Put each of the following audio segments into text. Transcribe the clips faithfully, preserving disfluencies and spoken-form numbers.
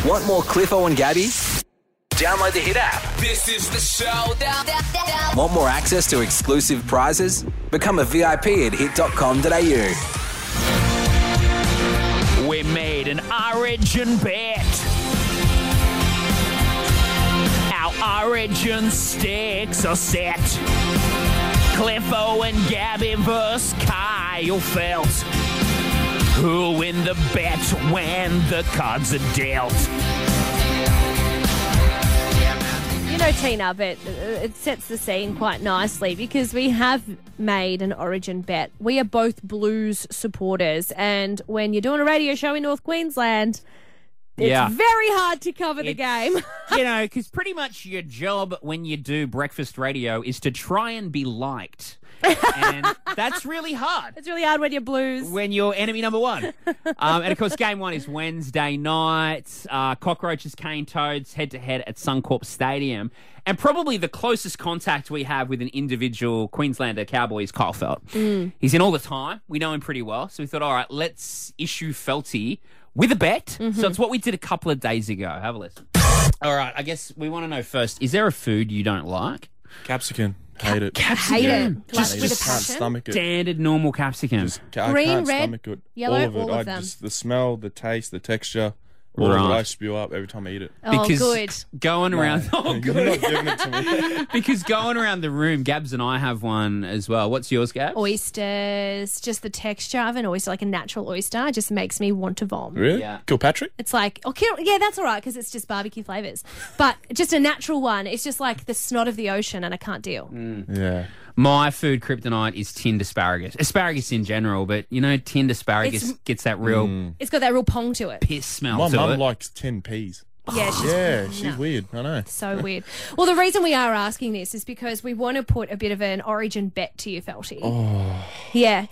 Want more Cliffo and Gabby? Download the Hit app. This is the show. Want more access to exclusive prizes? Become a V I P at hit dot com dot a u. We made an origin bet. Our origin sticks are set. Cliffo and Gabby versus Kyle Felt. Who'll win the bet when the cards are dealt? You know, Tina, but it sets the scene quite nicely because we have made an origin bet. We are both Blues supporters, and when you're doing a radio show in North Queensland, it's Yeah. very hard to cover the game. You know, because pretty much your job when you do breakfast radio is to try and be liked. And that's really hard. It's really hard when you're Blues. When you're enemy number one. um, and, of course, game one is Wednesday night. Uh, Cockroaches, Cane Toads, head-to-head at Suncorp Stadium. And probably the closest contact we have with an individual Queenslander Cowboy is Kyle Felt. Mm. He's in all the time. We know him pretty well. So we thought, all right, let's issue Felty with a bet. Mm-hmm. So it's what we did a couple of days ago. Have a listen. All right, I guess we want to know first, is there a food you don't like? Capsicum. Hate it. Hate it. Like, Just, with a just can't passion. stomach it. standard normal capsicum. Just, I Green, can't red, stomach it. yellow, all of it. all of I them. Just, the smell, the taste, the texture, all of it. Right. I spew up every time I eat it. Oh, because good. going around, No, oh, you're good. not giving it to me. because going around the room, Gabs and I have one as well. What's yours, Gabs? Oysters, just the texture of an oyster, like a natural oyster, just makes me want to vom. Really? Yeah. Kilpatrick? It's like, oh, kill- yeah, that's all right because it's just barbecue flavours. But just a natural one, it's just like the snot of the ocean and I can't deal. Yeah. My food kryptonite is tinned asparagus. Asparagus in general, but you know, tinned asparagus It's- gets that real Mm. It's got that real pong to it. piss smell My to mum it. likes ten peas. Yeah, she's, Yeah, she's no. weird. I know. So weird. Well, the reason we are asking this is because we want to put a bit of an origin bet to you, Felty. Oh. Yeah.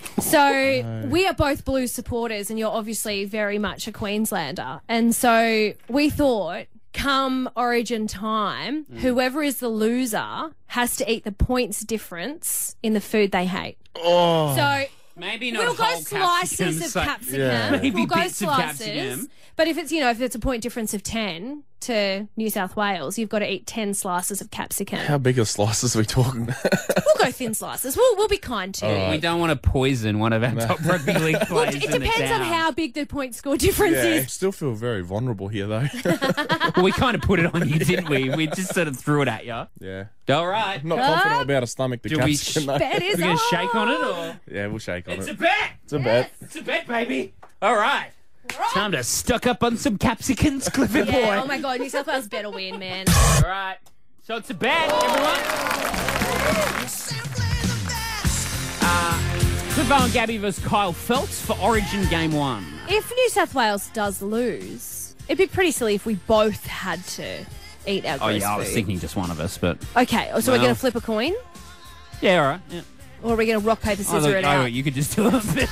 So we are both Blues supporters, and you're obviously very much a Queenslander. And so we thought, come Origin time, Mm. whoever is the loser has to eat the points difference in the food they hate. Oh. So Maybe not we'll go whole slices capsicums, of so- capsicum. Yeah. We'll Maybe go bits of slices. capsicum. But if it's, you know, if it's a point difference of ten to New South Wales, you've got to eat ten slices of capsicum. How big of slices are we talking? We'll go thin slices. We'll, we'll be kind to you. We don't want to poison one of our top rugby league Well, players. it in the depends on town. how big the point score difference yeah, I is. still feel very vulnerable here, though. Well, we kind of put it on you, didn't we? We just sort of threw it at you. yeah. All right. I'm not confident about a stomach the Do we capsicum, sh- though. Bet is We're going to on. shake on it, or Yeah, we'll shake on it's a it. bet. It's a bet. It's a bet, baby. All right. Time to stock up on some capsicums, Clifford Yeah, oh boy. my God, New South Wales better win, man. All right. So it's a bet, everyone. Uh, Cliffo and Gabby versus Kyle Felts for Origin Game One. If New South Wales does lose, it'd be pretty silly if we both had to eat our Oh gross yeah, I was food. thinking just one of us, but Okay, so we're Well. going to flip a coin? yeah, all right. Yeah. Or are we going to rock, paper, Oh, scissors look, it oh, out? you could just do it.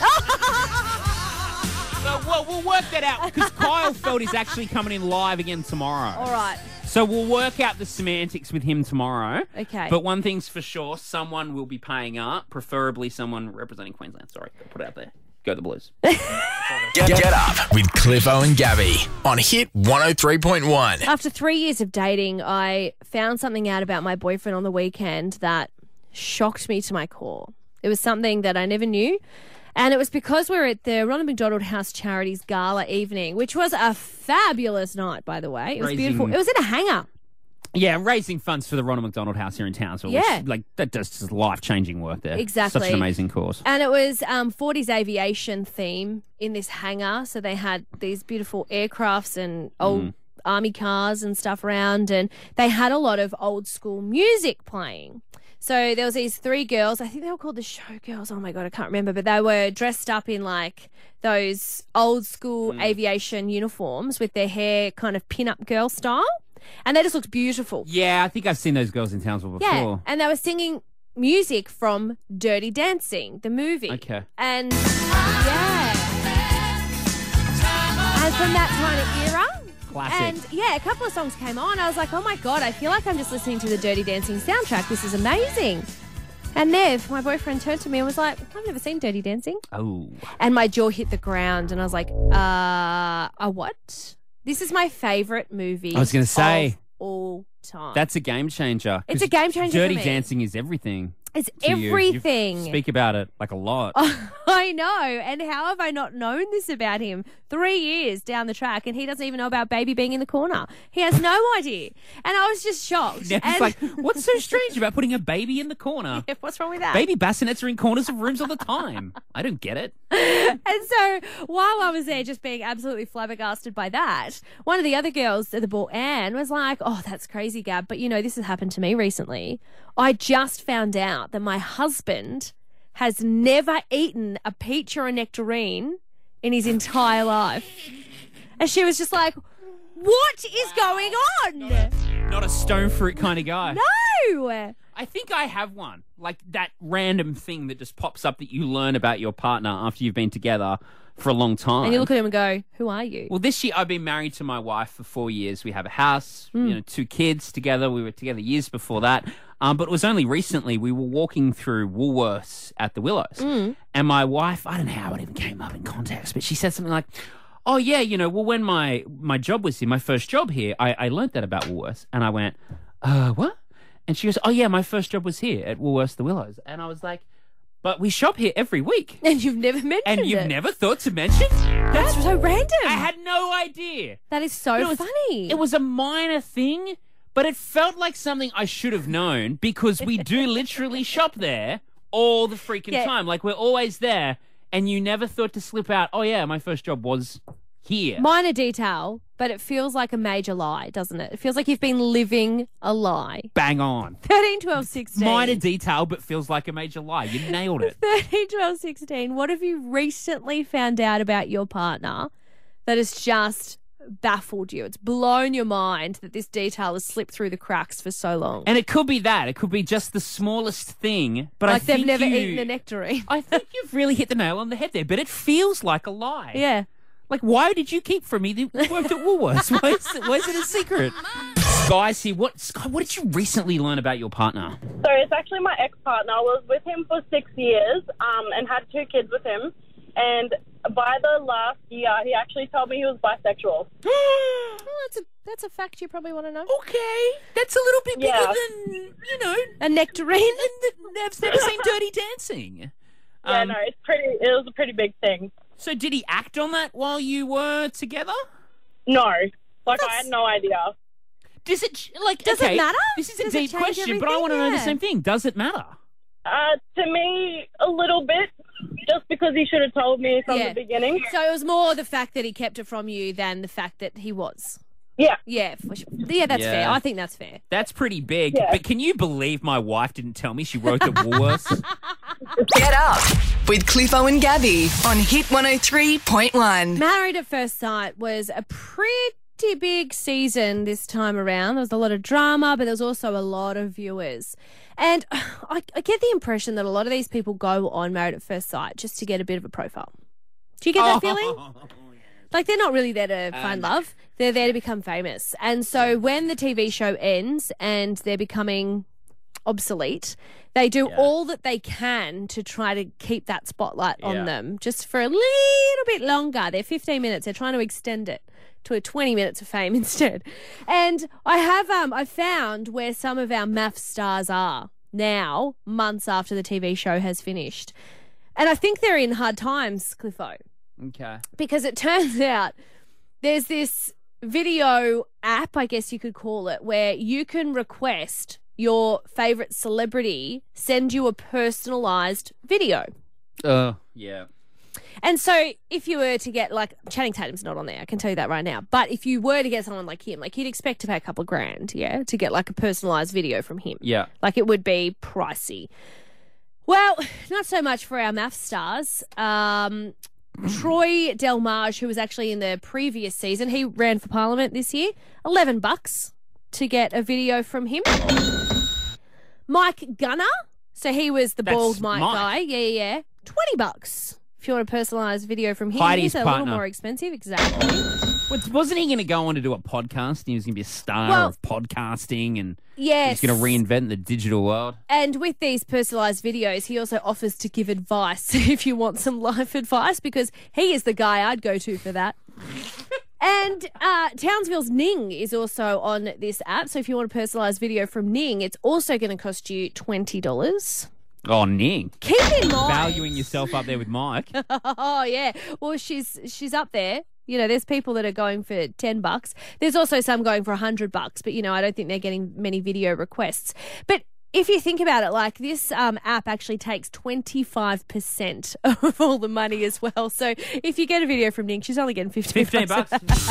So, well, we'll work that out because Kyle Felt is actually coming in live again tomorrow. All right. So we'll work out the semantics with him tomorrow. Okay. But one thing's for sure, someone will be paying up, preferably someone representing Queensland. Sorry, I'll put it out there. Go the Blues. Get, get up with Cliffo and Gabby on Hit one oh three point one. After three years of dating, I found something out about my boyfriend on the weekend that shocked me to my core. It was something that I never knew. And it was because we were at the Ronald McDonald House Charities Gala evening, which was a fabulous night, by the way. It was Raising- beautiful. It was in a hangar. Yeah, raising funds for the Ronald McDonald House here in Townsville. Yeah. Which, like, that does just life-changing work there. Exactly. Such an amazing cause. And it was um, forties aviation theme in this hangar. So they had these beautiful aircrafts and old Mm. army cars and stuff around. And they had a lot of old school music playing. So there was these three girls. I think they were called the Showgirls. Oh, my God, I can't remember. But they were dressed up in, like, those old school Mm. aviation uniforms with their hair kind of pin-up girl style. And they just looked beautiful. Yeah, I think I've seen those girls in Townsville before. Yeah, and they were singing music from Dirty Dancing, the movie. Okay. And yeah, and from that kind of era. Classic. And yeah, a couple of songs came on. I was like, oh my God, I feel like I'm just listening to the Dirty Dancing soundtrack. This is amazing. And Nev, my boyfriend, turned to me and was like, I've never seen Dirty Dancing. Oh. And my jaw hit the ground and I was like, uh, a what? This is my favourite movie. I was gonna say. of all time. That's a game changer. It's a 'Cause game changer Dirty for me. Dancing is everything. It's to you. You everything. speak about it like a lot. I know. And how have I not known this about him? Three years down the track, and he doesn't even know about Baby being in the corner. He has no idea. And I was just shocked. Now and it's like, what's so strange about putting a baby in the corner? what's wrong with that? Baby bassinets are in corners of rooms all the time. I don't get it. And so while I was there just being absolutely flabbergasted by that, one of the other girls at the ball, Anne, was like, oh, that's crazy, Gab. But, you know, this has happened to me recently. I just found out that my husband has never eaten a peach or a nectarine in his entire life. And she was just like, what is going on? Not a stone fruit kind of guy. No. I think I have one. Like that random thing that just pops up that you learn about your partner after you've been together for a long time. And you look at him and go, who are you? Well, this year I've been married to my wife for four years. We have a house, Hmm. you know, two kids together. We were together years before that. Um, but it was only recently we were walking through Woolworths at the Willows. Hmm. And my wife, I don't know how it even came up in context, but she said something like, oh, yeah, you know, well, when my, my job was here, my first job here, I, I learned that about Woolworths. And I went, uh, what? And she goes, oh, yeah, my first job was here at Woolworths The Willows. And I was like, but we shop here every week. And you've never mentioned And you've it. never thought to mention? That's so random. I had no idea. That is so It was- funny. It was a minor thing, but it felt like something I should have known because we do literally shop there all the freaking Yeah. time. Like, we're always there, and you never thought to slip out, oh, yeah, my first job was here. Minor detail, but it feels like a major lie, doesn't it? It feels like you've been living a lie. Bang on. thirteen, twelve, sixteen. Minor detail, but feels like a major lie. You nailed it. thirteen, twelve, sixteen. What have you recently found out about your partner that has just baffled you? It's blown your mind that this detail has slipped through the cracks for so long. And it could be that. It could be just the smallest thing, but like I think they've never you, eaten a nectarine. I think you've really hit the nail on the head there, but it feels like a lie. Yeah. Like, why did you keep from me that you worked at Woolworths? Why is, it, why is it a secret? Guys here, what, Sky, what did you recently learn about your partner? So it's actually my ex-partner. I was with him for six years um, and had two kids with him. And by the last year, he actually told me he was bisexual. Well, that's a that's a fact you probably want to know. Okay, that's a little bit bigger Yeah. than, you know, A nectarine? and I've never seen Dirty Dancing. Yeah, Um, no, it's pretty. It was a pretty big thing. So did he act on that while you were together? No, like I That's- had no idea. Does it, like, Does it okay, matter? This is a Does it deep change question, but I want to know the everything? same thing. Does it matter? Uh, to me, a little bit, just because he should have told me from Yeah. the beginning. So it was more the fact that he kept it from you than the fact that he was. Yeah. Yeah, for sure. Yeah, that's Yeah. fair. I think that's fair. That's pretty big. Yeah. But can you believe my wife didn't tell me she wrote the Woolworths? Get up with Cliffo and Gabby on Hit one oh three point one. Married at First Sight was a pretty big season this time around. There was a lot of drama, but there was also a lot of viewers. And I, I get the impression that a lot of these people go on Married at First Sight just to get a bit of a profile. Do you get that feeling? Like, they're not really there to find love. They're there to become famous. And so when the T V show ends and they're becoming obsolete, they do Yeah. all that they can to try to keep that spotlight on Yeah. them just for a little bit longer. They're fifteen minutes. They're trying to extend it to a twenty minutes of fame instead. And I have um I found where some of our math stars are now, months after the T V show has finished. And I think they're in hard times, Cliffo, Okay. because it turns out there's this video app, I guess you could call it, where you can request your favorite celebrity send you a personalized video. Uh, yeah. And so if you were to get, like, Channing Tatum's not on there, I can tell you that right now. But if you were to get someone like him, like, you'd expect to pay a couple of grand, yeah, to get, like, a personalised video from him. Yeah. Like, it would be pricey. Well, not so much for our math stars. Um, Troy Delmarge, who was actually in the previous season, he ran for Parliament this year, eleven bucks to get a video from him. Mike Gunner, so he was the That's bald Mike, Mike. guy. Yeah, yeah, yeah. twenty bucks if you want a personalised video from him. Heidi's He's a partner. little more expensive, exactly. Was- Wasn't he going to go on to do a podcast? He was going to be a star Well- of podcasting and Yes. he's going to reinvent the digital world. And with these personalised videos, he also offers to give advice if you want some life advice, because he is the guy I'd go to for that. And uh, Townsville's Ning is also on this app. So if you want a personalised video from Ning, it's also going to cost you twenty dollars. Oh, Ning. Keep in mind. Valuing yourself up there with Mike. Oh, yeah. Well, she's she's up there. You know, there's people that are going for ten bucks. There's also some going for one hundred bucks. But, you know, I don't think they're getting many video requests. But if you think about it, like this um, app actually takes twenty-five percent of all the money as well. So if you get a video from Ning, she's only getting fifteen, fifteen bucks.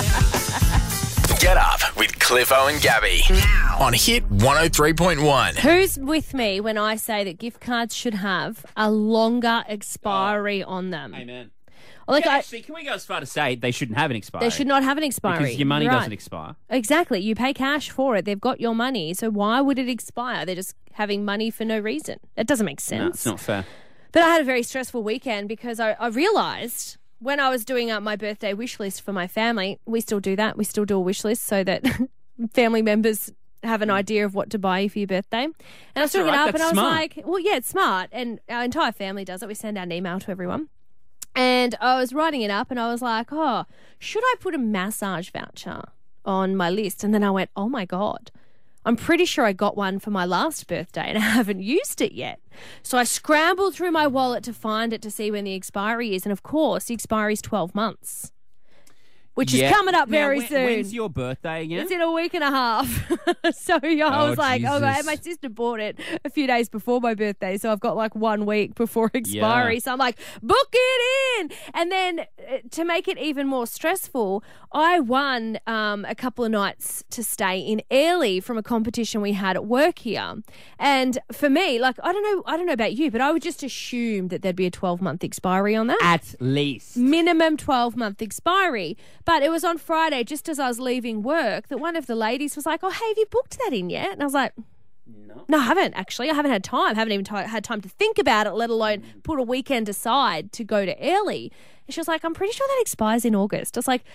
Get up with Cliffo and Gabby on Hit one oh three point one. Who's with me when I say that gift cards should have a longer expiry on them? Amen. Like Yeah, I, actually, can we go as far to say they shouldn't have an expiry? they should not have an expiry. Because your money You're right. doesn't expire. Exactly. You pay cash for it. They've got your money. So why would it expire? They're just having money for no reason. That doesn't make sense. No, it's not fair. But I had a very stressful weekend because I, I realised when I was doing up my birthday wish list for my family, we still do that. We still do a wish list so that family members have an idea of what to buy you for your birthday. And I was doing all right. it up That's and I was smart. like, well, yeah, it's smart. And our entire family does it. We send out an email to everyone. And I was writing it up and I was like, oh, should I put a massage voucher on my list? And then I went, oh my God, I'm pretty sure I got one for my last birthday and I haven't used it yet. So I scrambled through my wallet to find it to see when the expiry is. And of course, the expiry is twelve months, which Yeah. is coming up Now, very when- soon. When's your birthday again? It's in a week and a half. So yeah, I Oh, was like, oh, God. Jesus. And my sister bought it a few days before my birthday. So I've got like one week before expiry. Yeah. So I'm like, book it in. And then uh, to make it even more stressful, I won um, a couple of nights to stay in Airlie from a competition we had at work here. And for me, like, I don't know, I don't know about you, but I would just assume that there'd be a twelve month expiry on that. At least. Minimum twelve month expiry. But it was on Friday, just as I was leaving work, that one of the ladies was like, oh, hey, have you booked that in yet? And I was like, no, no I haven't actually. I haven't had time. I haven't even t- had time to think about it, let alone put a weekend aside to go to Airlie. And she was like, I'm pretty sure that expires in August. I was like,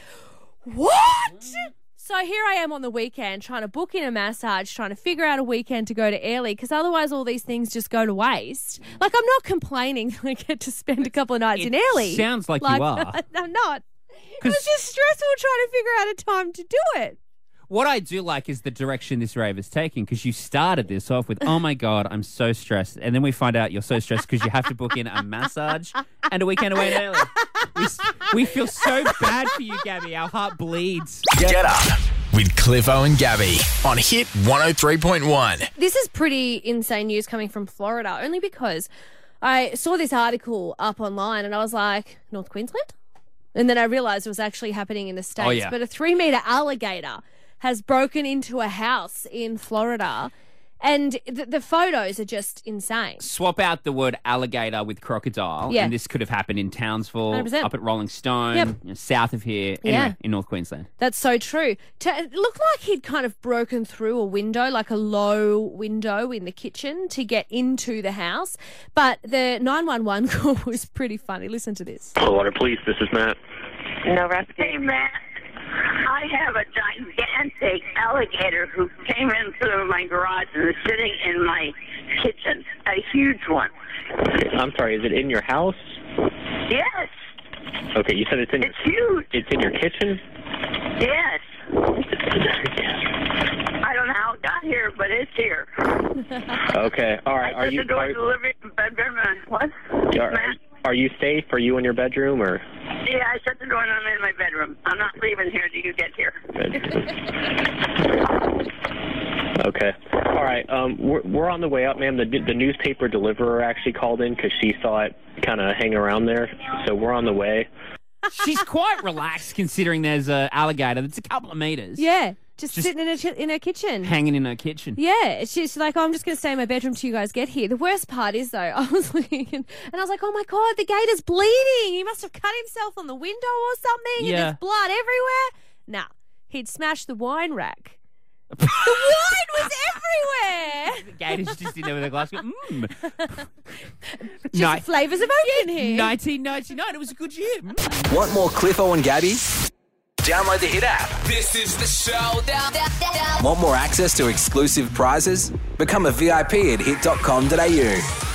what? So here I am on the weekend trying to book in a massage, trying to figure out a weekend to go to Airlie because otherwise all these things just go to waste. Like, I'm not complaining that I get to spend a couple of nights It in Airlie. sounds like you are. I'm not. It was just stressful trying to figure out a time to do it. What I do like is the direction this rave is taking because you started this off with, oh my God, I'm so stressed. And then we find out you're so stressed because you have to book in a massage and a weekend away in Airlie. We, s- we feel so bad for you, Gabby. Our heart bleeds. Get up with Cliffo and Gabby on Hit one oh three point one. This is pretty insane news coming from Florida, only because I saw this article up online and I was like, North Queensland? And then I realised it was actually happening in the States. Oh, yeah. But a three-metre alligator has broken into a house in Florida. And the, the photos are just insane. Swap out the word alligator with crocodile, Yeah. and this could have happened in Townsville, one hundred percent. up at Rolling Stone, Yep. you know, south of here, anyway, Yeah. in North Queensland. That's so true. To, it looked like he'd kind of broken through a window, like a low window in the kitchen to get into the house. But the nine one one call was pretty funny. Listen to this. Water Police, this is Matt. No rescue. Hey, Matt. I have a gigantic alligator who came into my garage and is sitting in my kitchen. A huge one. I'm sorry, is it in your house? Yes. Okay, you said it's in It's huge. it's in your kitchen? Yes. I don't know how it got here, but it's here. Okay, all right. I Are shut you the door are, to the living bedroom and what? are, Matt? are you safe? Are you in your bedroom or Yeah, I shut the door and I'm in my bedroom. I'm not leaving here till you get here. Okay. All right. Um, we're, we're on the way up, ma'am. The, the newspaper deliverer actually called in because she saw it kind of hang around there. So we're on the way. She's quite relaxed considering there's an alligator that's a couple of metres Yeah, just, Just- sitting in her, in her kitchen. hanging in her kitchen. Yeah, she's like, oh, I'm just going to stay in my bedroom till you guys get here. The worst part is, though, I was looking and I was like, oh my God, the gator's bleeding. He must have cut himself on the window or something and Yeah. there's blood everywhere. Nah, he'd smashed the wine rack. The wine was everywhere. The gator's just in there with a glass. Mmm. Just Ni- flavours of oak in here. nineteen ninety-nine. It was a good year. Mm. Want more Cliffo and Gabby? Download the Hit app. This is the showdown. Want more access to exclusive prizes? Become a V I P at hit dot com dot a u.